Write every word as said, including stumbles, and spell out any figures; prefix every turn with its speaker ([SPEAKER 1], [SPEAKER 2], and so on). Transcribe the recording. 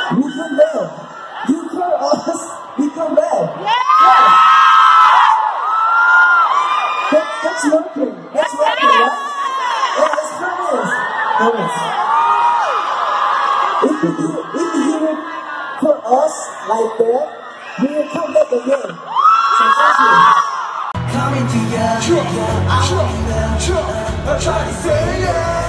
[SPEAKER 1] We come back. You call us, we come back. Yeah. That, that's working. That's working, right? Yeah, let's promise. Promise. If you do, if you do it for us like that, we will come back again. So thank you.
[SPEAKER 2] Coming to you,
[SPEAKER 3] Sure,
[SPEAKER 2] I'm
[SPEAKER 3] sure,
[SPEAKER 2] in the
[SPEAKER 3] sure. I'm trying to say yeah.